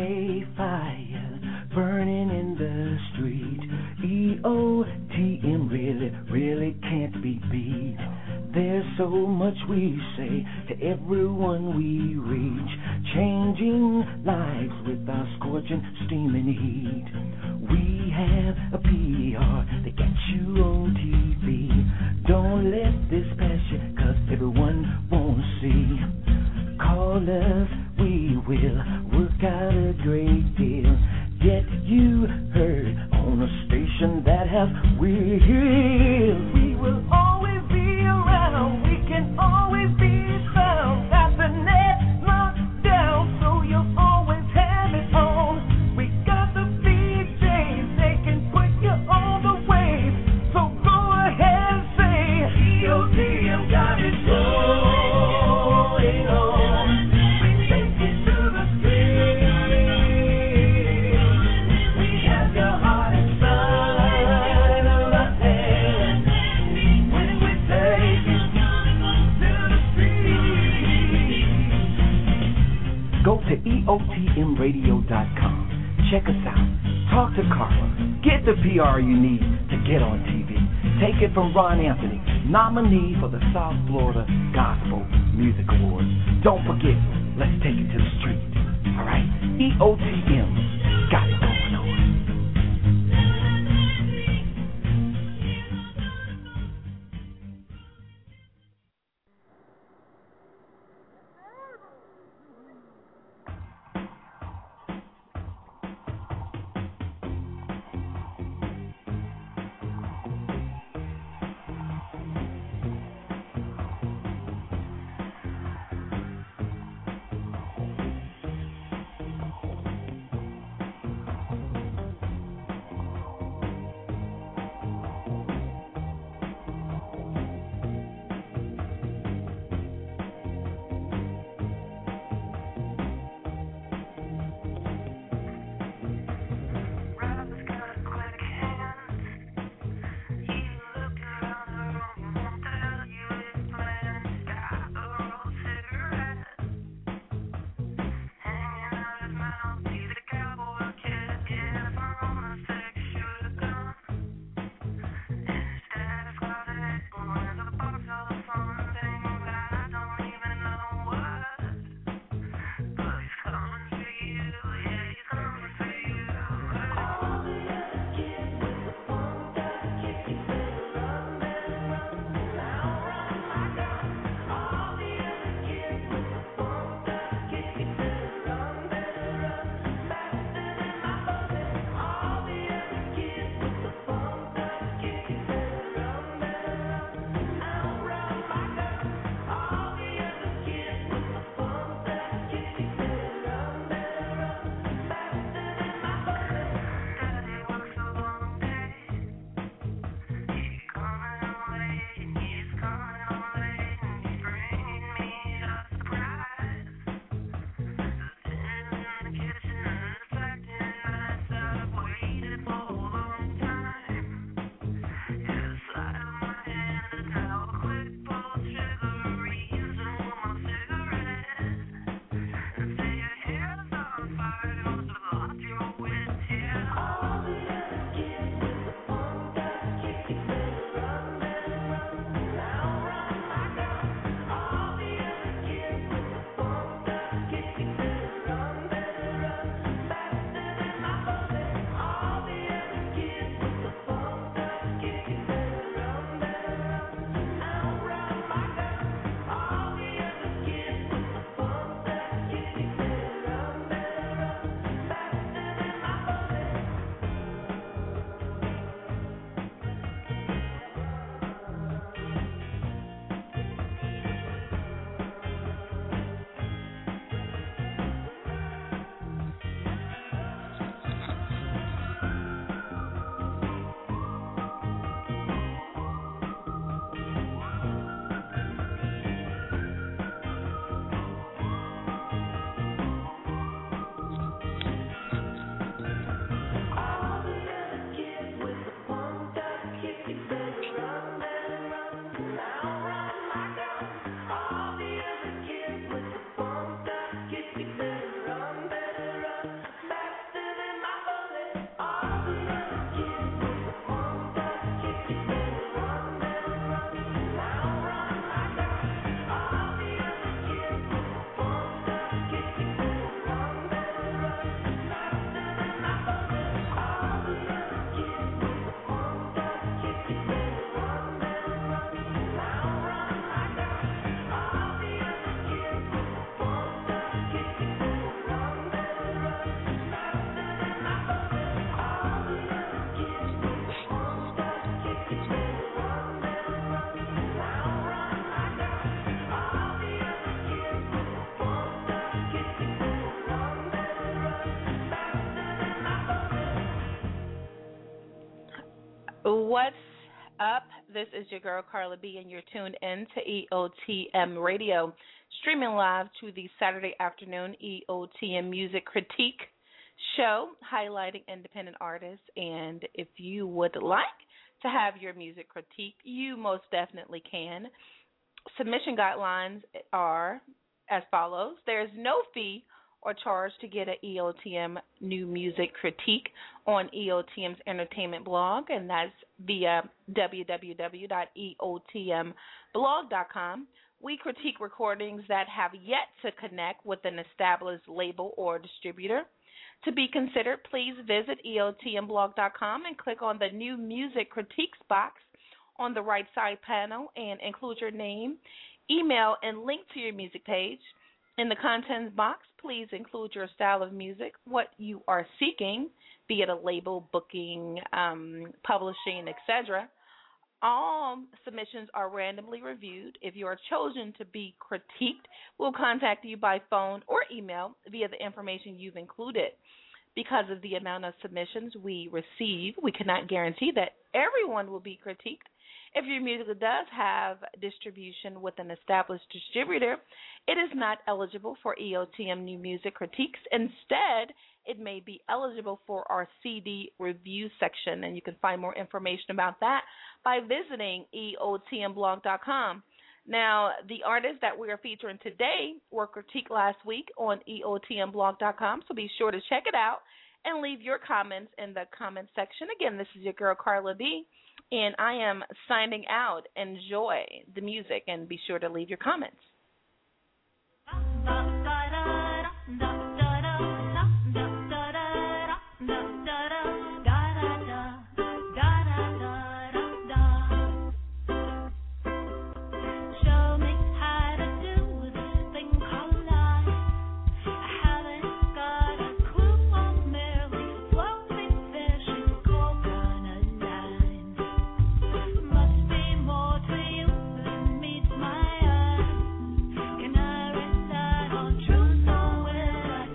say fire burning in the street. EOTM really can't be beat. There's so much we say to everyone we reach, changing lives with our scorching, steaming heat. We have a PR that gets you on TV. Don't let this pass you, 'cause everyone won't see. Call us, we will work out a great deal. Get you heard on a station that has wheels. We will always be around, we can always be found. Got the net locked down, so you'll always have it on. We got the VJs, they can put you on the wave. So go ahead and say, EOTM got it going on. We take it to the street. We have your heart inside of our hands. When we take it to the street. Go to EOTMradio.com. Check us out. Talk to Carla. Get the PR you need to get on TV. Take it from Ron Anthony, nominee for the South Florida Gospel Music Awards. Don't forget, let's take it to the street. All right? EOTM got it going on. What's up? This is your girl Carla B, and you're tuned in to EOTM Radio, streaming live to the Saturday afternoon EOTM Music Critique show, highlighting independent artists. And if you would like to have your music critique, you most definitely can. Submission guidelines are as follows. There's no fee or charge to get an EOTM new music critique on EOTM's entertainment blog, and that's via www.eotmblog.com. We critique recordings that have yet to connect with an established label or distributor. To be considered, please visit eotmblog.com and click on the new music critiques box on the right side panel and include your name, email, and link to your music page. In the contents box, please include your style of music, what you are seeking, be it a label, booking, publishing, etc. All submissions are randomly reviewed. If you are chosen to be critiqued, we'll contact you by phone or email via the information you've included. Because of the amount of submissions we receive, we cannot guarantee that everyone will be critiqued. If your music does have distribution with an established distributor, it is not eligible for EOTM New Music Critiques. Instead, it may be eligible for our CD review section, and you can find more information about that by visiting eotmblog.com. Now, the artists that we are featuring today were critiqued last week on eotmblog.com, so be sure to check it out and leave your comments in the comment section. Again, this is your girl Carla B, and I am signing out. Enjoy the music and be sure to leave your comments. Truth or will I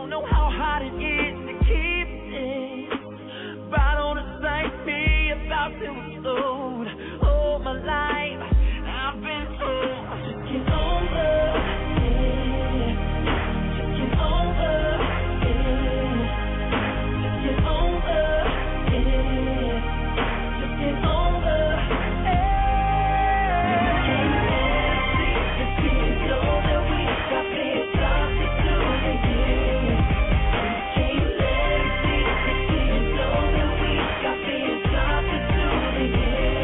don't know how hard it is to keep it. Bottle to thank me about to explode. All my life I've been told to get over it, to get over it, to get over it, to get over it. Can't let it see the tears know that we got big jobs to do again. Can't let it see the tears know that we got big jobs to do again.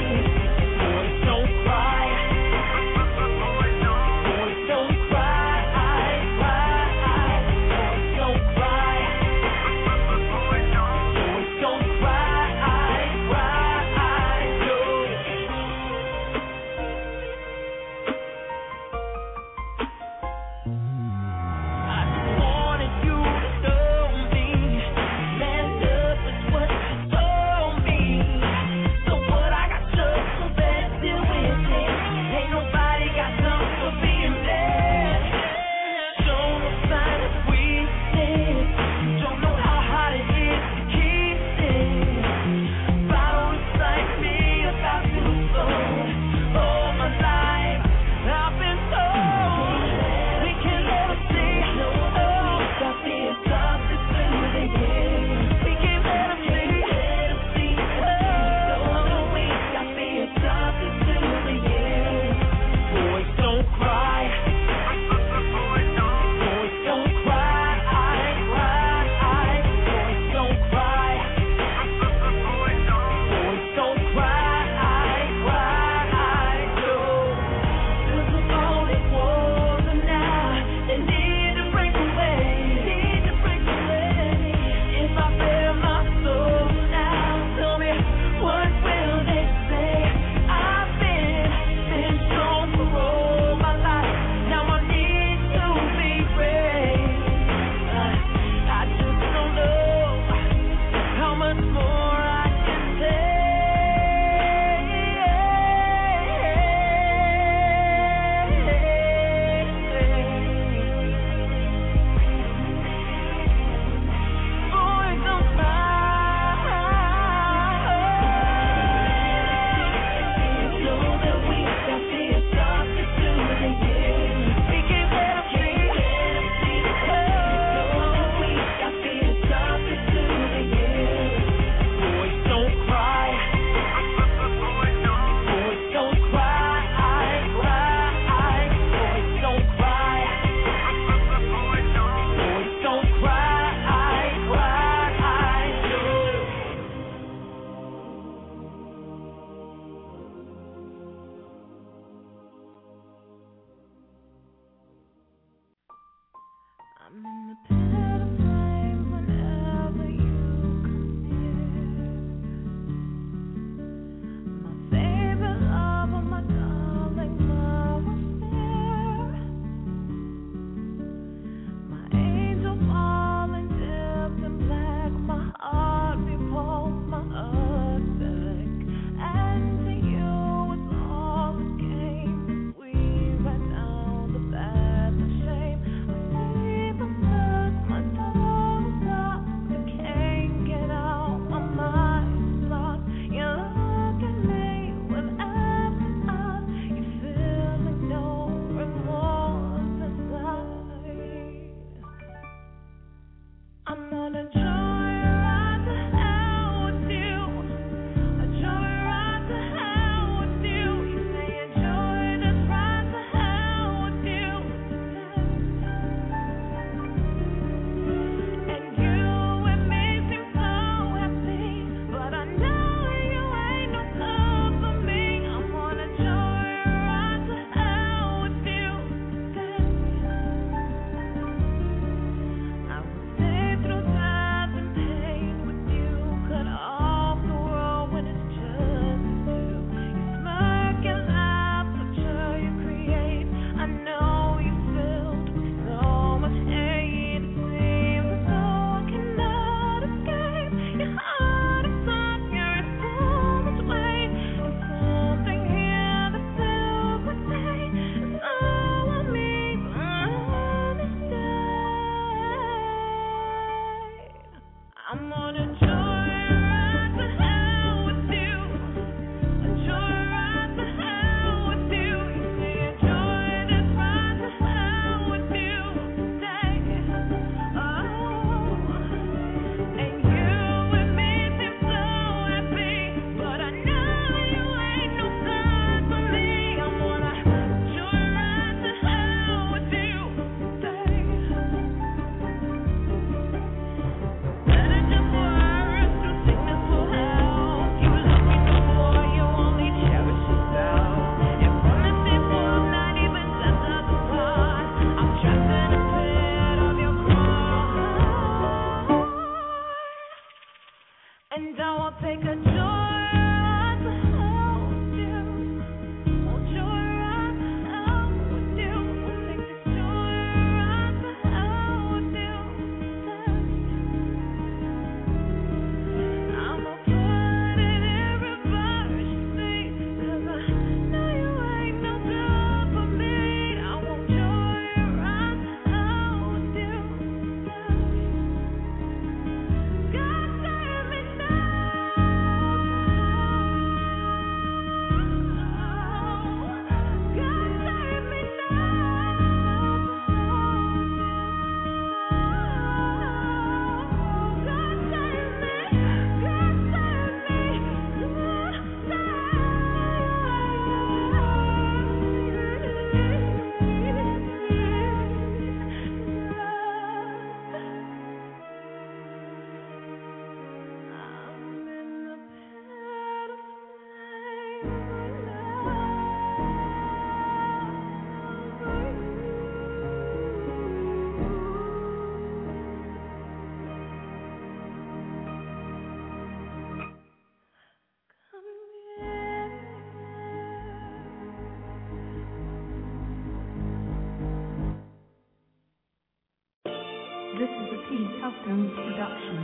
This is a T. Customs production.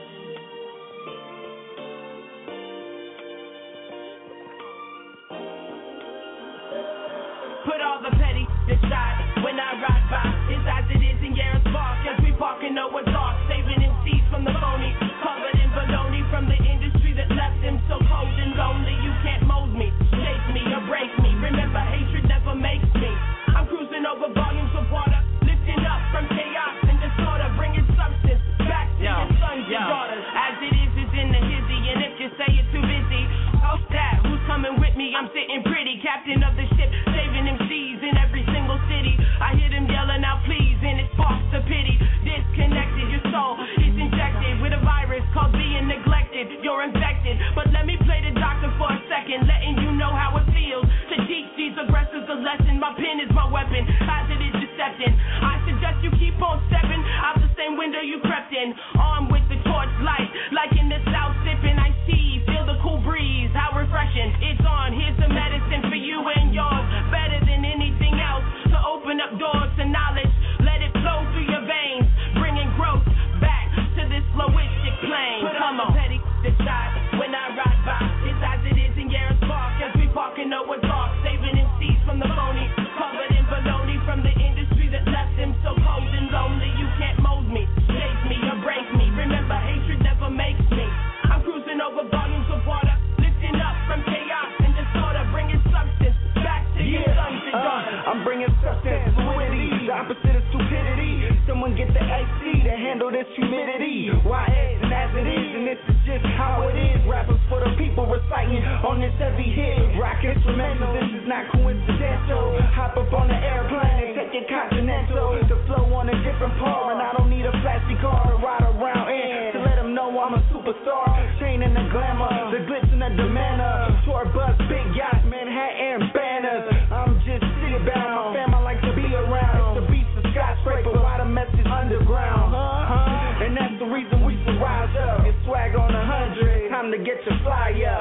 Put all the petty aside when I ride by. It's as it is in Yarris Park as we park in Noah's Ark, saving MCs from the phony, covered in baloney from the industry that left them so cold and lonely. You can't mold me, shape me, or break me. Remember, hatred never makes me. I'm cruising over volumes of water, lifting up from chaos and disorder, bringing substance back to your sons and daughters. As it is in the hizzy, and if you say it's too busy, oh that, who's coming with me? I'm sitting pretty, captain of the ship, saving MCs in every single city. I hear them yelling out please, and it sparks the pity. Disconnected, your soul is injected with a virus called being neglected. You're infected, but let me play the doctor for a second, letting you know how it feels to teach these aggressors a lesson. My pen is my weapon, as it is deception. I suggest you keep on stepping out the same window you crept in, armed with the torch light, like in the south sipping iced tea. Feel the cool breeze, how refreshing. It's on, here's the medicine for you and yours, better than anything else, to open up doors to knowledge. Let it flow through your veins, bringing growth back to this flowistic plane. Put on the petty aside when I ride by. It's as it is in Yarris Park as we park in Noah's Ark, saving MCs from the phony, covered in baloney from the industry that left them so cold and lonely. You can't mold me, shape me, or break me. Remember, hatred never makes me. I'm cruising over volumes of water, lifting up from chaos and disorder, bringing substance back to your sons and daughters. I'm bringing substance, fluidity, the opposite of stupidity. Someone get the AC to handle this humidity. Why it's and as it is, and this is just how it is. Rappers for the people reciting on this heavy hit. Rock instrumental, this is not coincidental. Hop up on the airplane and take it continental. The flow on a different part, and I don't need a flashy car to ride around in to let them know I'm a superstar. Chain and the glamour, the glitz and the demeanor. Tour bus, big yacht, Manhattan banners. I'm just city bound, my fam I like to be around. The beats of skyscraper, why the mess is underground? And that's the reason we should rise up. Get swag on 100, time to get your flyer.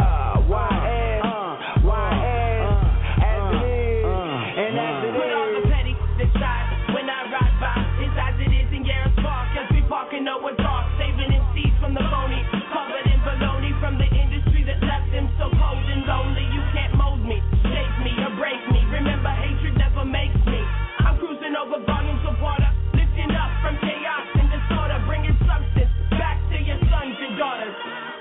YS, as it is, and as it is. Put all the petty aside when I ride by. It's as it is in Yarris Park as we park in Noah's Ark, saving MCs from the phony, covered in baloney from the industry that left them so cold and lonely. You can't mold me, shape me, or break me. Remember, hatred never makes me. I'm cruising over volumes of water, lifting up from chaos and disorder, bringing substance back to your sons and daughters.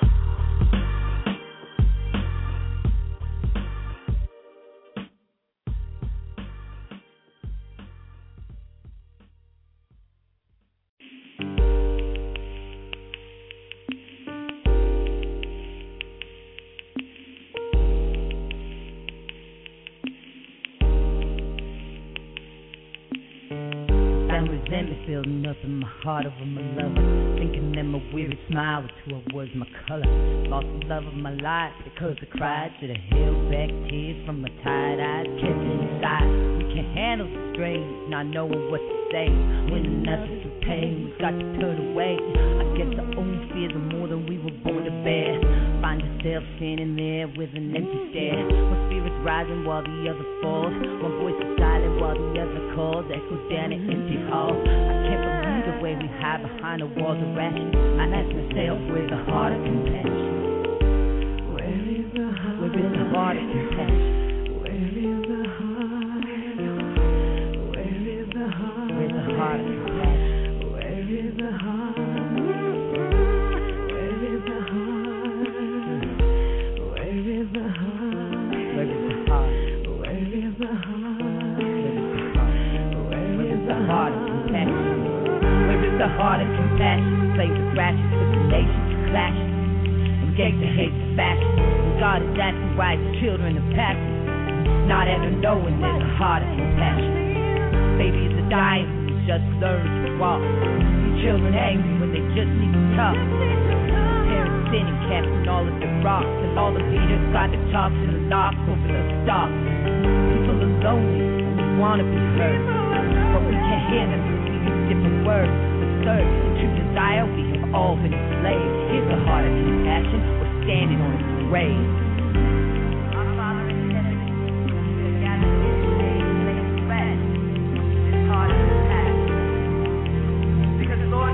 Resentment building up in my heart over my lover, thinking that my weary smile was who I was, my color. Lost the love of my life because I cried, should have held back tears from my tired eyes, kept it inside. We can't handle the strain, not knowing what to say. When nothing's for pain, we got to turn away. I guess our own fears are more than we were born to bear. Find yourself standing there with an empty stare. One spirit's rising while the other falls. One voice is silent while the other calls. Echoes down an empty hall. I can't believe the way we hide behind the walls of ration. I ask myself, where's the heart of compassion? Where is the heart of compassion? Where is the heart? Where is the heart? Where's the heart of compassion? Where is the heart? Where is the heart? Where is the heart? Where is the heart? Where is the heart? Where is the heart of compassion? Where is the heart of compassion? Slaves of ratchets, took the nation to clashes, engaged in hate and fashion. And God is asking why his children are passing, not ever knowing there's a heart of compassion. Babies are dying when they just learn to walk. These children angry when they just need to talk. Parents sitting, casting all of their rocks, and all the leaders try to talk to the lock over the stock. People are lonely and we want to be heard, but we can't hear them because we use different words. Absurd, to desire we have all been enslaved. Here's the heart of compassion, we're standing on its grave. Because Lord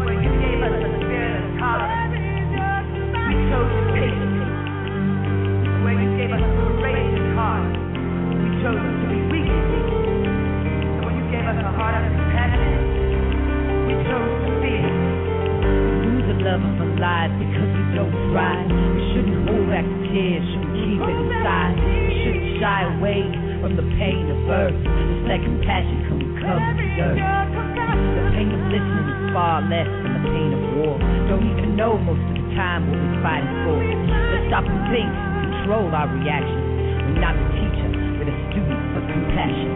lies because we don't try. We shouldn't hold back the tears, shouldn't keep it inside. We shouldn't shy away from the pain of birth. Just let compassion come and cover the earth. The pain of listening is far less than the pain of war. Don't even know most of the time what we're fighting for. Let's stop and think, control our reactions. We're not the teacher, we're the student of compassion.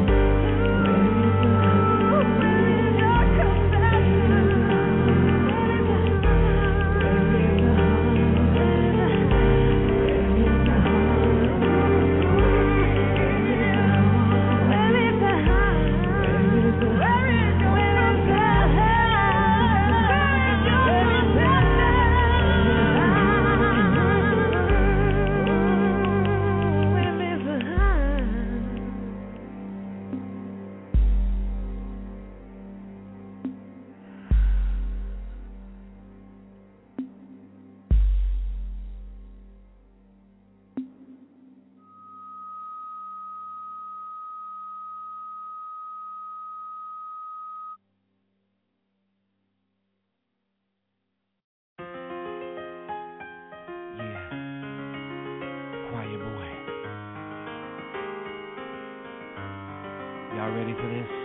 Y'all ready for this?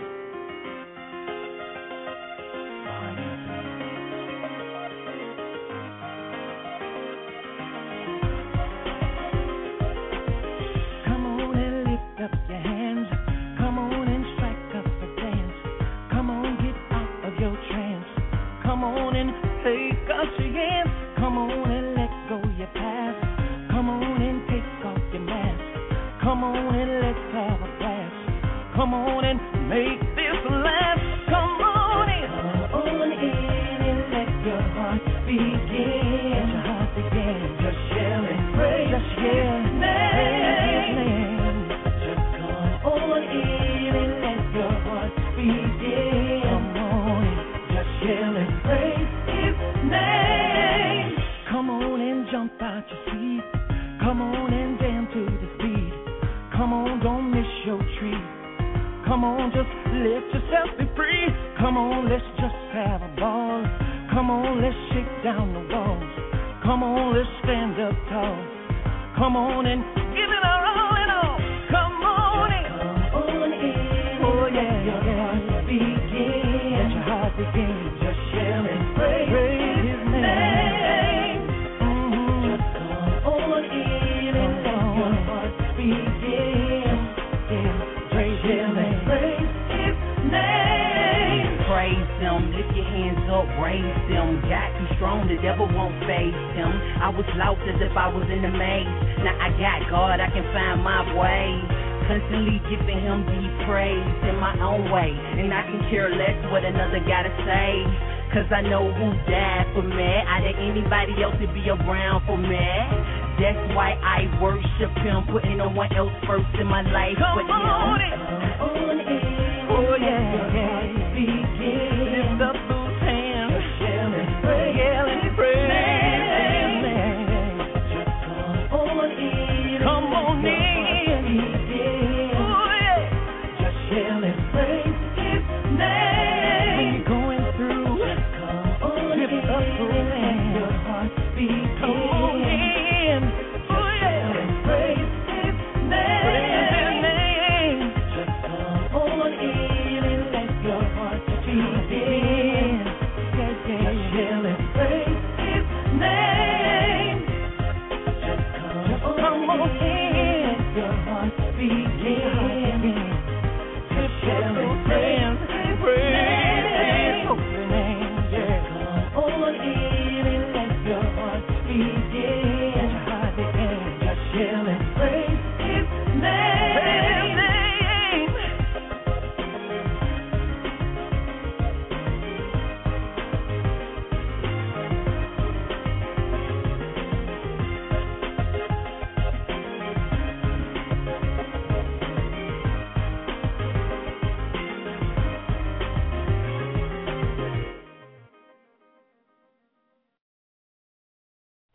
Von Anthony. Come on and lift up your hands. Come on and strike up a dance. Come on, get out of your trance. Come on and take a chance. Come on and let go your past. Come on and take off your mask. Come on and let's have a blast. Come on and make this last. Come on in. Come on in and let your heart begin. Let your heart begin. Just yell and pray. Just yell and name. Just come on in and let your heart begin. Come on in. Just yell and praise His name. Come on and jump out your seat. Come on and dance to this beat. Come on, don't miss your treat. Come on, just let yourself be free. Come on, let's just have a ball. Come on, let's shake down the walls. Come on, let's stand up tall. Come on and give it our all and all. Come on in. Come on in. Oh yeah, your heart begin. Let your heart begin. Just yell and praise His name. Just come on in and let your heart begin. Praise Him and praise His name. Praise Him, lift your hands up, raise them. Got too strong, the devil won't face him. I was lost as if I was in a maze. Now I got God, I can find my way. Constantly giving Him the praise in my own way. And I can care less what another gotta say. Cause I know who died for me. I did anybody else to be around for me. That's why I worship Him, putting no one else first in my life but Him. Come on in. Oh yeah. Lift up those hands. Yell and pray. Yell and pray. Just come on in. Come on in. Oh yeah. Just yell and praise His name. When you're going through, just come on in. Lift up those hands. Your heart beats. Come on in. Oh yeah. And praise His name. Praise His name. Just come on in and let your heart beat.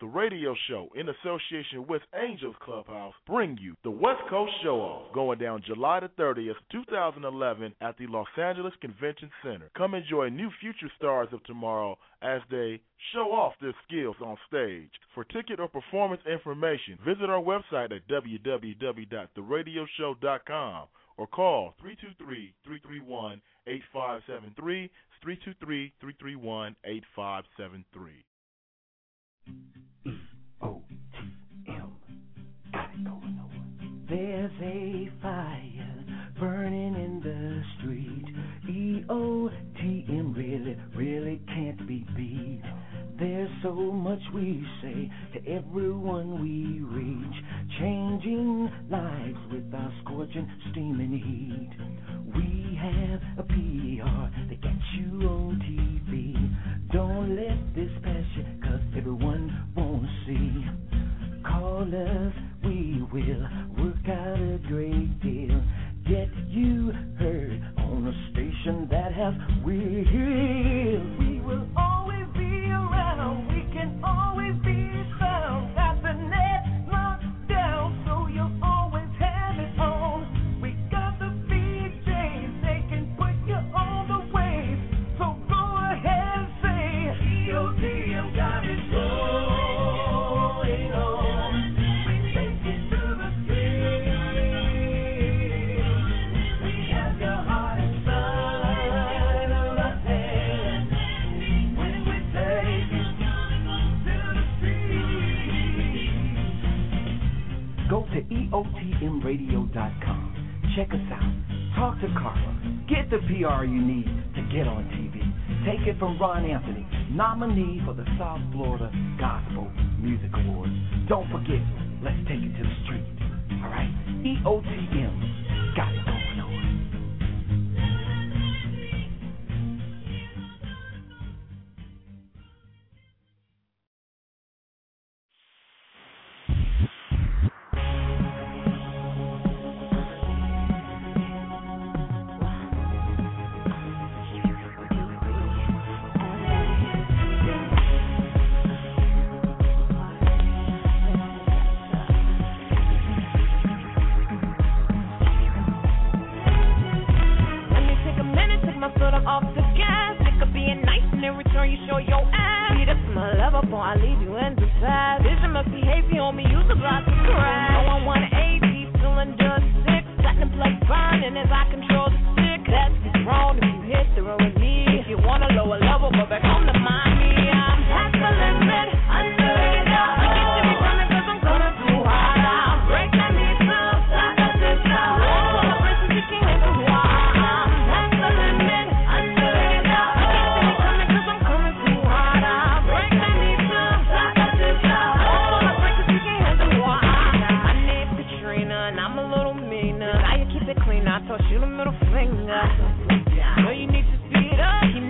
the radio show, in association with Angels Clubhouse, bring you the West Coast Show-Off, going down July the 30th, 2011 at the Los Angeles Convention Center. Come enjoy new future stars of tomorrow as they show off their skills on stage. For ticket or performance information, visit our website at www.theradioshow.com or call 323-331-8573, 323-331-8573. EOTM, got it going on. There's a fire burning in the street. EOTM really can't be beat. There's so much we say to everyone we reach, changing lives with our scorching, steaming heat. We have a PR that gets you on TV. Don't let this pass you, 'cause everyone wants to see. Call us, we will work out a great deal. Get you heard on a station that has wheels. We will always be around. We can always be found. Got the net locked down, so you'll always have it on. We got the VJs, they can put you on the wave. So go ahead and say, EOTM got it going on. We take it to the street. We have your heart inside of our hands. When we take it to the street. Go to EOTMradio.com. Check us out. Talk to Carla. Get the PR you need to get on TV. Take it from Ron Anthony, nominee for the South Florida Gospel Music Awards. Don't forget, let's take it to the street. All right? EOTM got it going on. Know you need to speed up.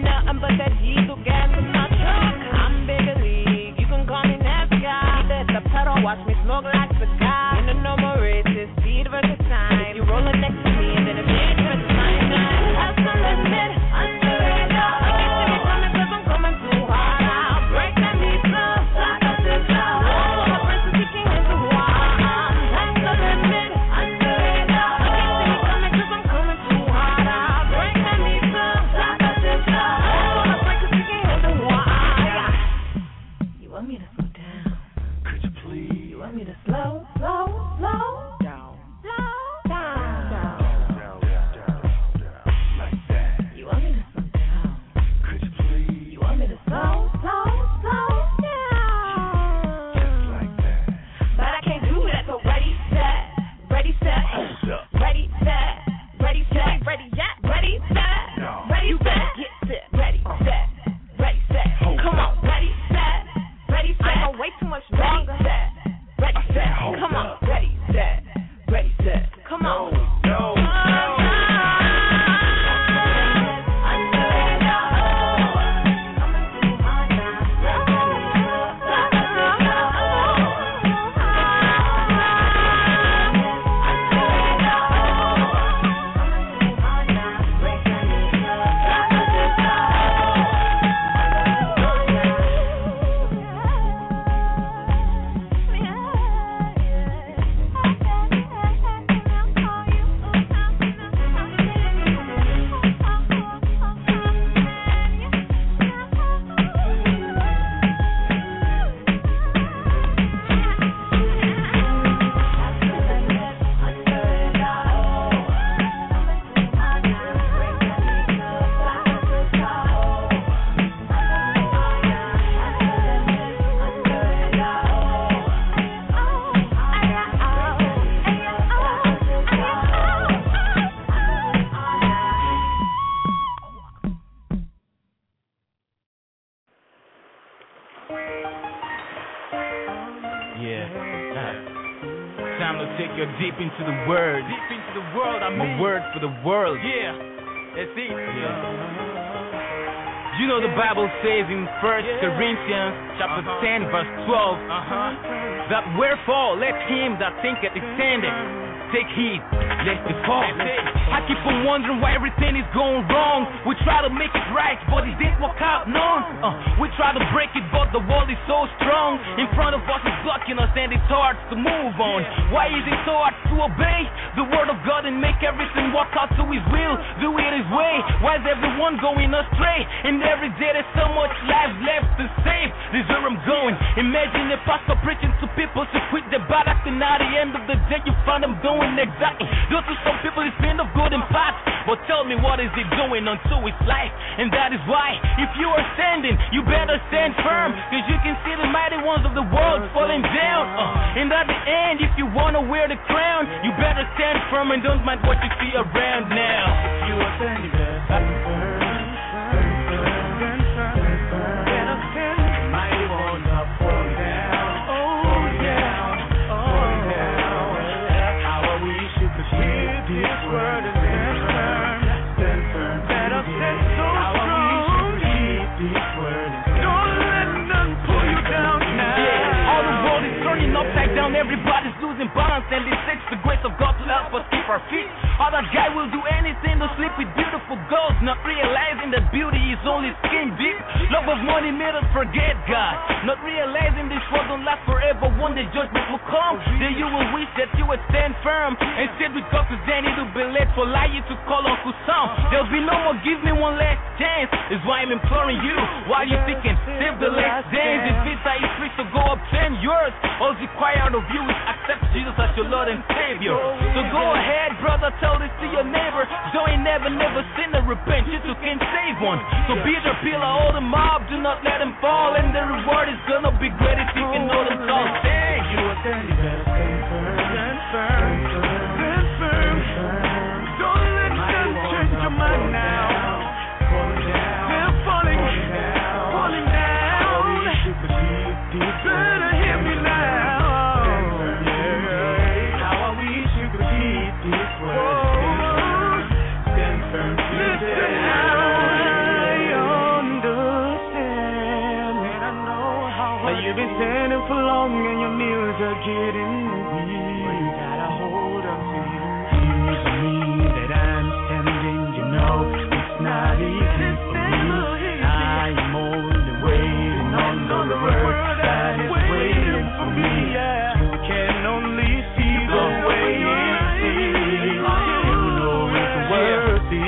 Yeah. Time to take you deep into the word. Deep into the world, I mean. A word for the world. Yeah. That's it. Yeah. You know the Bible says in 1 Corinthians chapter 10 verse 12 that wherefore let him that thinketh extended take heed lest he fall. I keep on wondering why everything is going wrong. We try to make it right, but it didn't work out none. We try to break it, but the wall is so strong. In front of us is blocking us, and it's hard to move on. Why is it so hard to obey the word of God and make everything work out to His will? Do it His way. Why is everyone going astray? And every day there's so much life left to save. This is where I'm going. Imagine a pastor preaching to people to quit the bad acting. At the end of the day, you find them doing exactly. Though to some people it's been of good and bad, but tell me what is it doing unto its life? And that is why if you are standing, you better stand firm, cause you can see the mighty ones of the world falling down. And at the end, if you wanna wear the crown, you better stand firm and don't mind what you see around now. If you are standing, you better stand firm. Everybody's losing balance, and it takes the grace of God to help us keep our feet. Other guy will do anything to sleep with beautiful girls, not realizing that beauty is only skin deep. Love of money made us forget God, not realizing this world don't last forever. One day judgment will come, then you will wish that you would stand firm and stand with God, cause then it will be late for lie to call Uncle Sam. There'll be no more give me one last chance, is why I'm imploring you while you're thinking save the last dance. If visa is free to go up 10 years, all required of you is accept Jesus as your Lord and Savior. So go ahead, brother, tell this to your neighbor. Though he never sin or repent, you too can save one. So be their pillar, hold them up, do not let them fall, and the reward is gonna be great if you can know them tall. Hey, you are standing, you better stand firm, stand firm, stand firm. Don't let them change your mind now. They're falling down. Better hear me now. You've been standing for long and your knees are getting weak. You gotta hold on to you. Seems to me that I'm standing, you know it's not easy for me. I am only waiting on the word that is waiting for me. You can only see the way you see. You know it's worthy.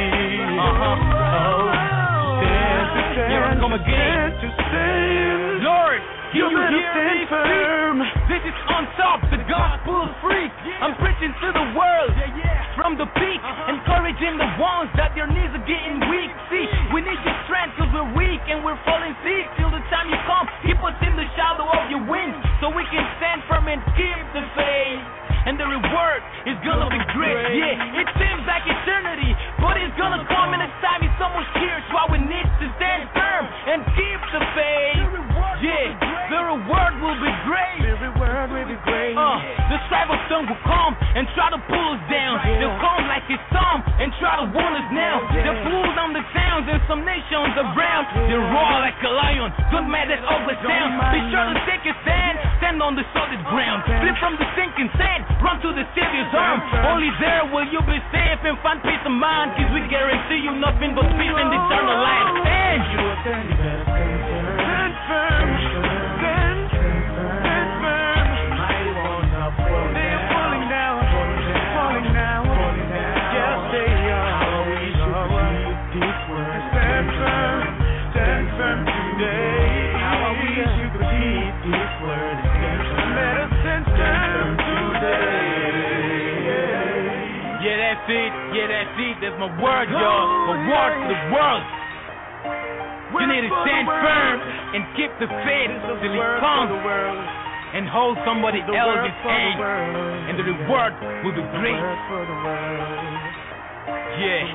Stand to stand, to stand. Lord, you hear me firm. This is on top, the gospel free. I'm preaching to the world from the peak, encouraging the ones that their knees are getting weak. See, we need your strength cause we're weak and we're falling sick. Till the time you come, keep us in the shadow of your wings, so we can stand firm and keep the faith. And the reward is gonna be great. Yeah, it seems like eternity, but it's gonna come in a time if someone's here. So we need to stand firm and keep the faith. Yeah, the reward will be great. The reward will be great. The strife of some will come and try to pull us down. They'll come like a storm and try to warn us now. They'll pull down the towns and some nations around. They'll roar like a lion, don't mind that ugly sound. Be sure to take a stand on the solid ground. Flip from the sinking sand, run to the Savior's arm. Only there will you be safe and find peace of mind, cause we guarantee you nothing but peace and eternal life. Stand, you better stand firm. Stand firm. They're falling down. Yes, they are. Stand firm today. How I wish you could keep this word. Let us stand firm today. Yeah, that's it. That's my word, y'all. My word to the world. You need to stand firm and keep the faith till it comes and hold somebody else's hand, and the reward will be great. Yeah.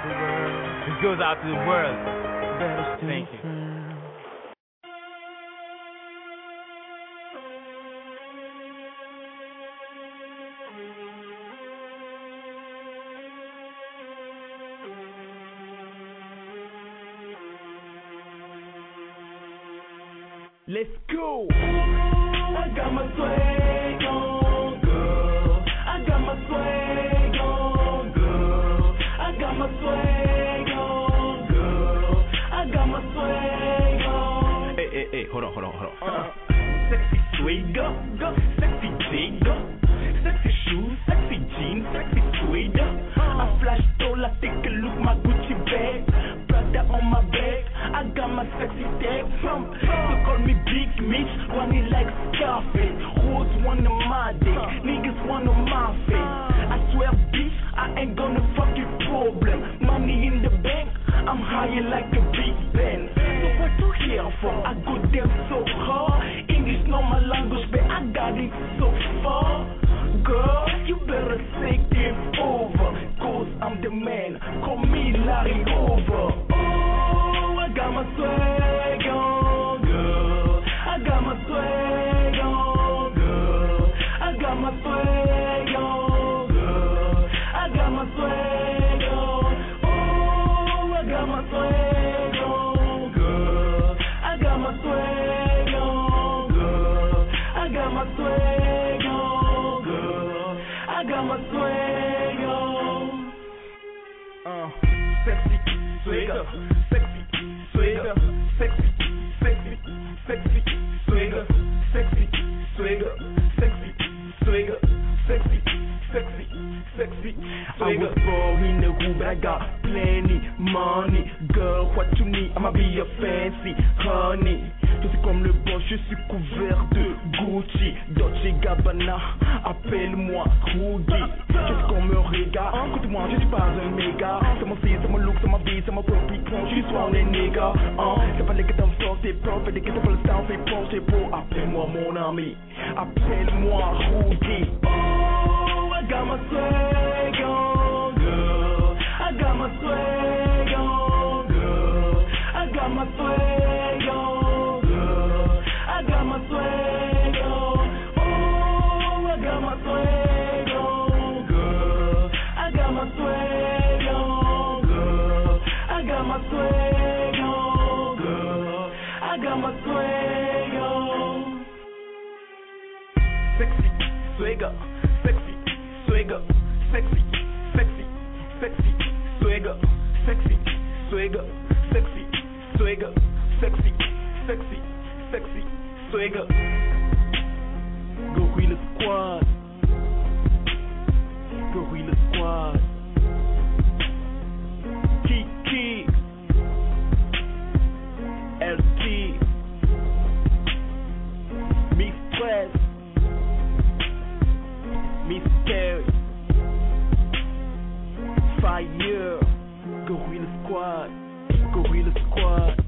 This goes out to the world. Thank you. Let's go. I got my swag on, girl. I got my swag on, girl. I got my swag on, girl. I got my swag on. Hey, hold on. Sexy swagger, sexy jigger, sexy shoes, sexy jeans, sexy sweater. I flash dollar, take a look, my Gucci bag, Prada on my back. I got my sexy tag from. They call me Big Mitch, running like Scarface. Hoes wanna my dick, niggas wanna my face. I swear, bitch, I ain't gonna fuck your problem. Money in the bank, I'm higher like a Big Ben. So what you here for? I go them so hard. English not my language, but I got it so far. Girl, you better take it over, cause I'm the man. Call me Larry Over. Oh, I got my swag on, girl. I got my swag on, girl. I got my swag on, girl. I got my swag on. Oh, I got my swag on, girl. I got my swag on, girl. I got my swag on, girl. I got my swag on. Sexy swagger, sexy swagger, sexy swagger, sexy swagger, sexy swagger, sexy swagger. I was born in the hood, but I got plenty money. Girl, what you need? I'ma be your fancy honey. Je suis comme le bon, je suis couvert de Gucci, Dolce Gabbana, appelle-moi Rudy. Je suis comme un régal, écoute-moi, je suis pas un méga. C'est mon style, c'est mon look, c'est ma vie, c'est mon propre je suis soir les niggas. C'est pas les gars dans le sort, c'est propre, les gars dans le style, c'est proche, c'est beau. Appelle-moi mon ami, appelle-moi Rudy. Oh, I got my swag on, girl. I got my swag on, girl. I got my swag on, girl. I got my swag on. Oh, I got my swag on, girl. I got my swag on, girl. I got my swag on, girl. I got my swag on. Sexy swagger, sexy swagger, sexy swagger, sexy swagger, sexy swagger, sexy swagger. Gorilla Squad, Gorilla Squad. Kiki, LT, Mistress, Mystery, Fire, Gorilla Squad, Gorilla Squad.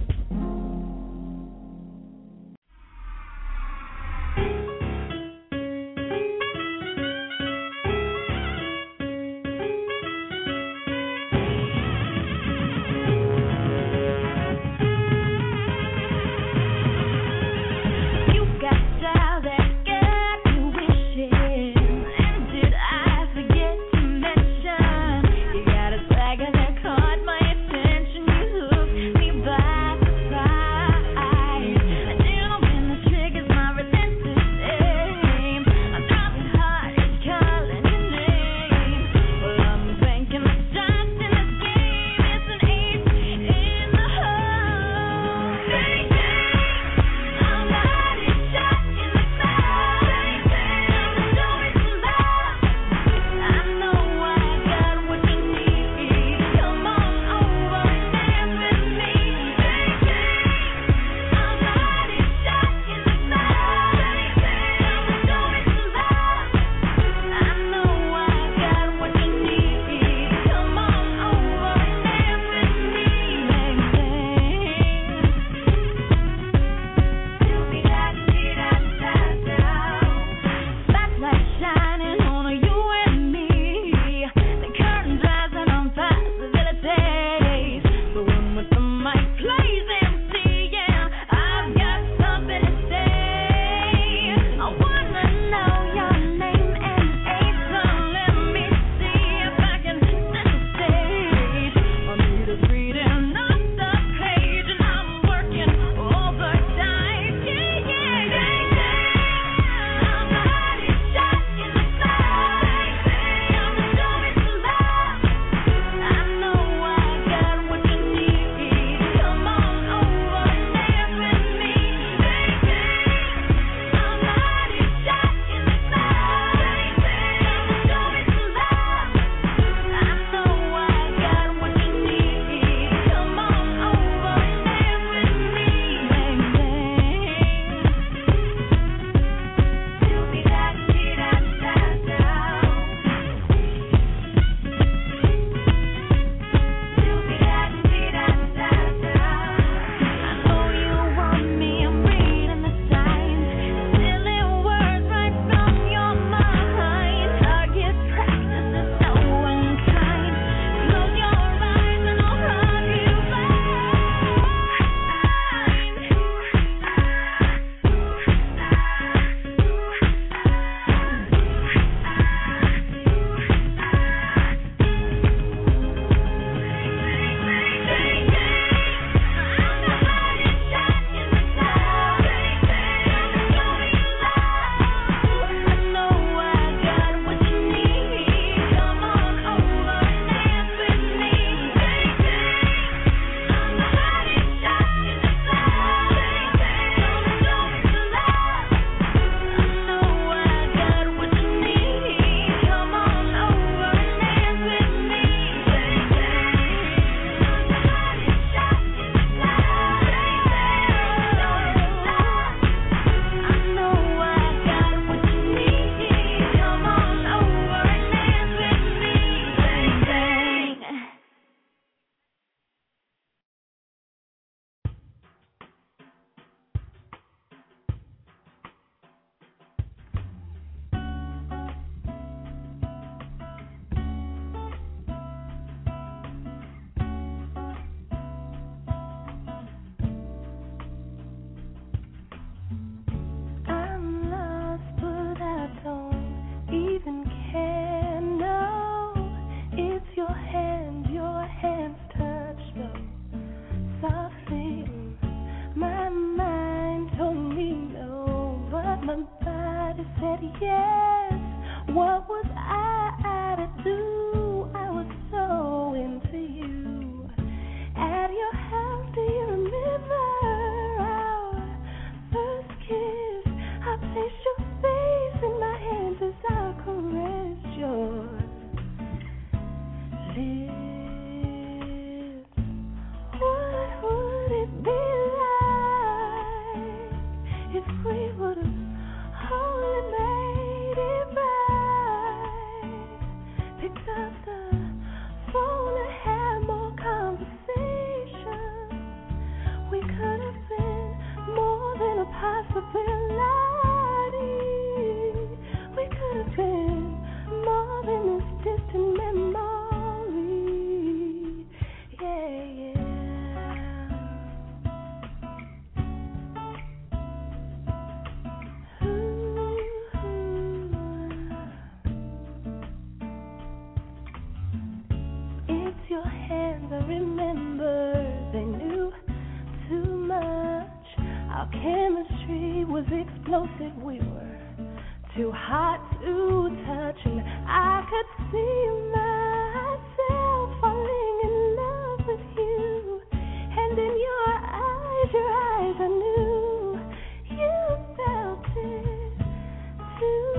Our chemistry was explosive. We were too hot to touch, and I could see myself falling in love with you. And in your eyes, I knew you felt it too.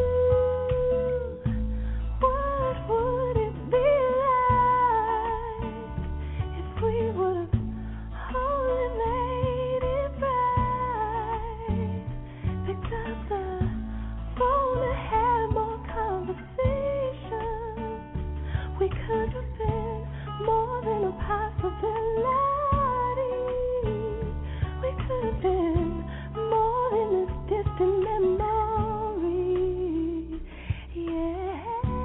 What would it be like if we would have only made it right? Picked up the phone and had more conversations. We could have been more than a possibility. We could have been more than this distant memory. Yeah.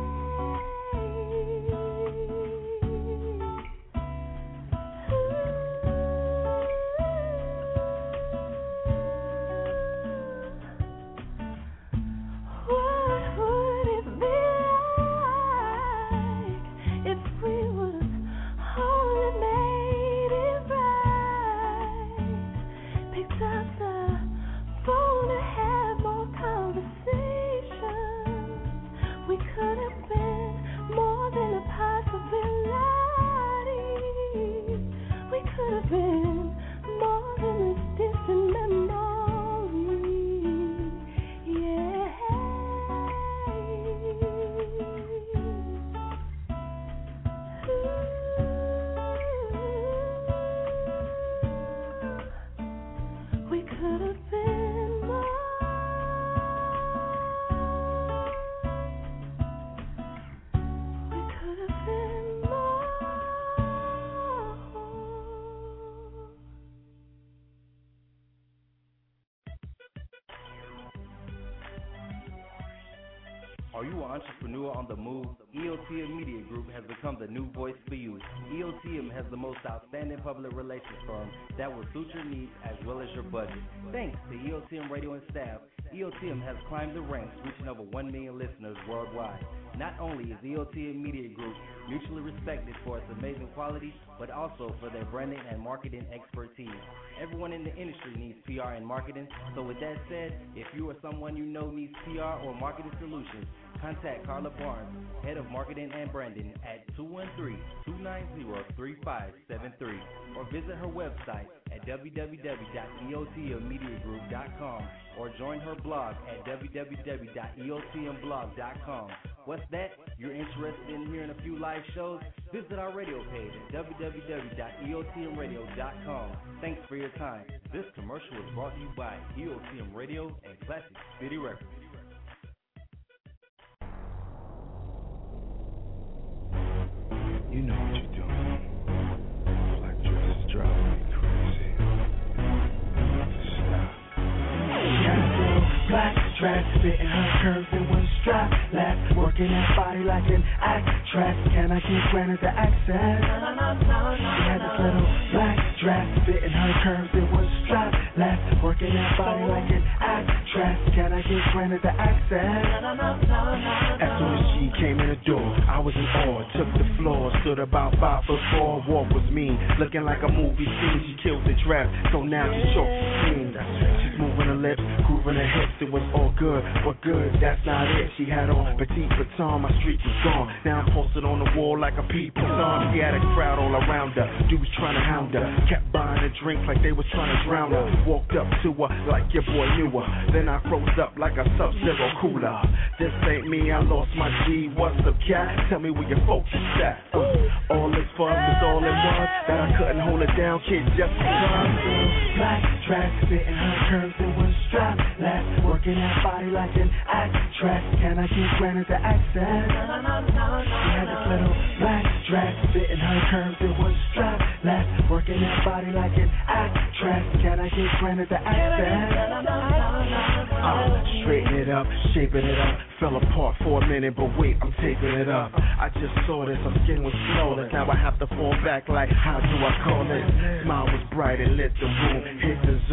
What would it be like if we would have only made it right? Picked up the phone and had more conversations. We could have been more than a possibility. We could have been more than this distant memory. Yeah. We could have been more. We could have been more. Are you an entrepreneur on the move? EOTM Media Group has become the new voice for you. EOTM has the most outstanding public relations firm that will suit your needs as well as your budget. Thanks to EOTM Radio and staff, EOTM has climbed the ranks, reaching over 1 million listeners worldwide. Not only is EOTM Media Group mutually respected for its amazing quality, but also for their branding and marketing expertise. Everyone in the industry needs PR and marketing, so with that said, if you or someone you know needs PR or marketing solutions, contact Carla Barnes, Head of Marketing and Branding at 213-290-3573, or visit her website at www.eotmmediagroup.com, or join her blog at www.eotmblog.com. What's that? You're interested in hearing a few live shows? Visit our radio page at www.eotmradio.com. Thanks for your time. This commercial is brought to you by EOTM Radio and Classic City Records. You know what you're doing. Black dresses driving me crazy. Stop. Black dress, fitting her curves in one strap. Left, working that body like an actress. Can I get granted the access? She had this little black dress, fitting her curves in one strap. Left, working that body like an actress. Can I get granted the access? As soon as she came in the door, I was in awe. Took the floor, stood about 5'4". Walk was mean, looking like a movie scene. She killed the dress, so now she choked the scene. She's moving her lips, grooving her hips. It was all good, but good, that's not it. She had on petite baton, my streak was gone. Now I'm posted on the wall like a people song. She had a crowd all around her, dudes trying to hound her. Kept buying her drinks like they was trying to drown her. Walked up to her like your boy knew her. Then I froze up like a Sub-Zero cooler. This ain't me, I lost my G. What's up, cat? Tell me where your folks is at. All this fun was all it was. That I couldn't hold it down, kid, just because. Black dress, fitting her curves in one strap. Left, working that body like an actress. Can I get granted the access? She had this little black dress, fitting her curves in one strap. Left, working that body like an actress. Can I get granted the access? Straighten it up, shaping it up. Fell apart for a minute, but wait, I'm taping it up. I just saw this, her skin was flawless. Now I have to fall back like, how do I call it? Smile was bright and lit the room. Hit the zoom, hop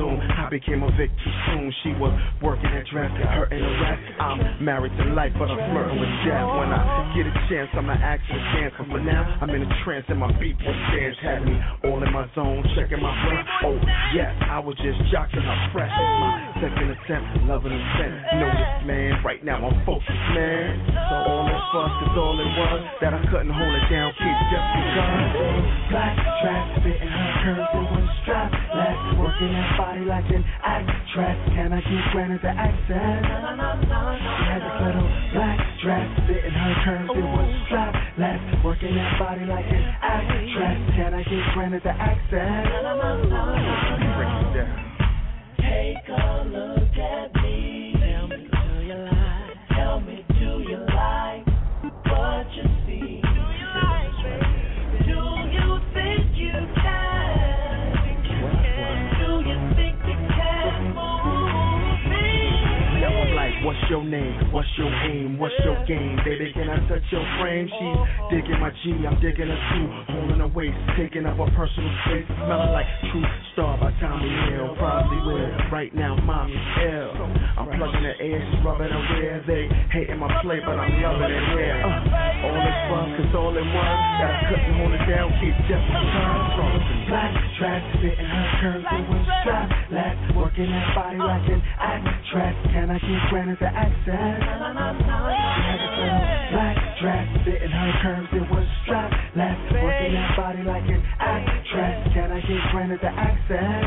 became a victim soon. She was working at dress, her in a rest. I'm married to life, but I'm flirting with death. When I get a chance, I'ma ask her to dance. But for now, I'm in a trance and my beat was dance. Had me all in my zone, checking my breath. Oh, yes, I was just jocking her fresh. It's my second attempt, loving the scent. Know this, man, right now I'm focused, man. So all this fuss is all it was, that I couldn't hold it down, keep just because. Black dress, fitting her curves in one strap. Let's working that body like an actress. Can I get granted the access? She has a little black dress, fitting her curves in one strap. Let's working that body like an actress. Can I get granted the access? Break it down. Take a look at me. Tell me, do you like? Tell me, do you like what you see? Do you like, baby? Do you think you can? Do you think you can move me? Now I'm like, what's your name? What's your aim? What's your game? Baby, can I touch your frame? She's digging my G, I'm digging her too. Holding her waist, taking up her personal space. Smelling like True Star by Tommy Hill. Probably will. Right now, mommy's ill. I'm plugging her ear, she's rubbing her rear. They hating my play, but I'm loving it here. All this fun, cause all it was, that I couldn't hold it down, keep just the time. Black dress, fitting her curves in one strap. Let's working that body like an actress. Can I get granted the access? She has a little black dress, fitting her curves in one strap. Let's working that body like an actress. Can I get granted the access?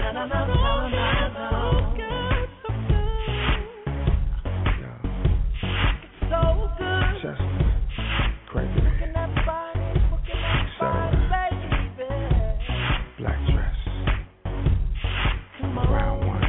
So good. Just crazy, man. Black dress. Brown one.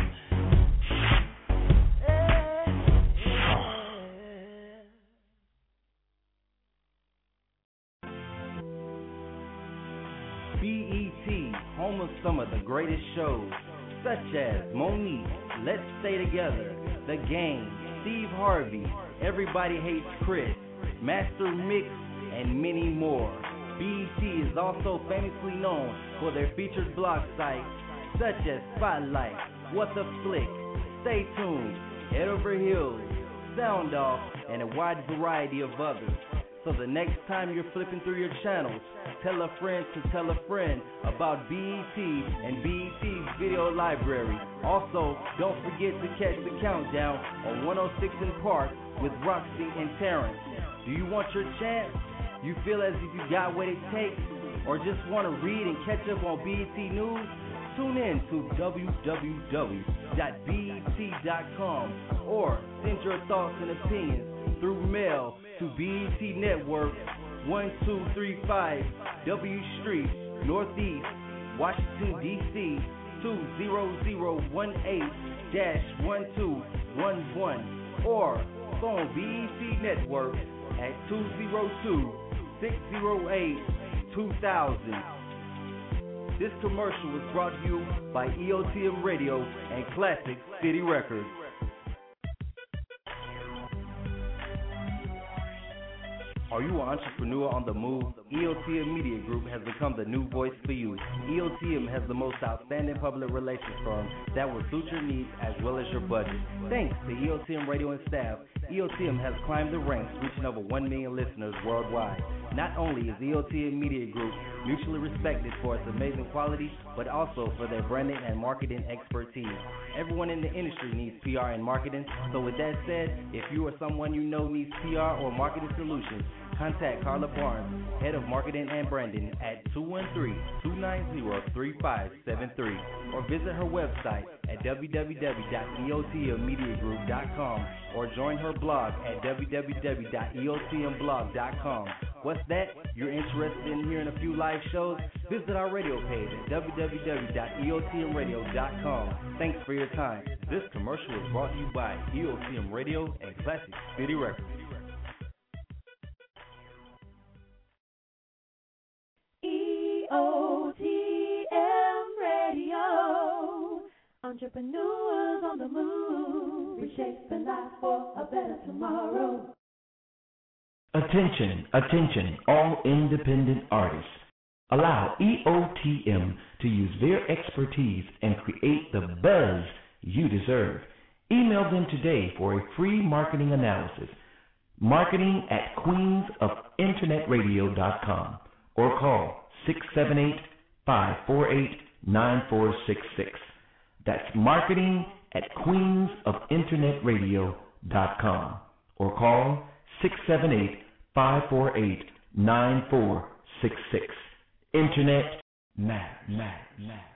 BET, home of some of the greatest shows, such as Monique, Let's Stay Together, The Game, Steve Harvey, Everybody Hates Chris, Master Mix, and many more. BET is also famously known for their featured blog sites such as Spotlight, What the Flick, Stay Tuned, Head Over Heels, Sound Off, and a wide variety of others. So the next time you're flipping through your channels, tell a friend to tell a friend about BET and BET's video library. Also, don't forget to catch the countdown on 106 in Park with Roxy and Terrence. Do you want your chance? You feel as if you got what it takes? Or just want to read and catch up on BET News? Tune in to www.bet.com or send your thoughts and opinions through mail to BET Network, 1235 W Street, Northeast, Washington, D.C. 20018-1211, or phone BET Network at 202-608-2000. This commercial was brought to you by EOTM Radio and Classic City Records. Are you an entrepreneur on the move? EOTM Media Group has become the new voice for you. EOTM has the most outstanding public relations firm that will suit your needs as well as your budget. Thanks to EOTM Radio and staff, EOTM has climbed the ranks, reaching over 1 million listeners worldwide. Not only is EOTM Media Group mutually respected for its amazing quality, but also for their branding and marketing expertise. Everyone in the industry needs PR and marketing, so with that said, if you or someone you know needs PR or marketing solutions, contact Carla Barnes, Head of Marketing and Branding at 213-290-3573, or visit her website at www.eotmmediagroup.com or join her blog at www.eotmblog.com. What's that? You're interested in hearing a few live shows? Visit our radio page at www.eotmradio.com. Thanks for your time. This commercial is brought to you by EOTM Radio and Classic City Records. EOTM Radio. Entrepreneurs on the move, reshaping life for a better tomorrow. Attention, attention, all independent artists. Allow EOTM to use their expertise and create the buzz you deserve. Email them today for a free marketing analysis. marketing@queensofinternetradio.com or call 678-548-9466. That's marketing@queensofinternetradio.com or call 678-548-9466. Internet matters.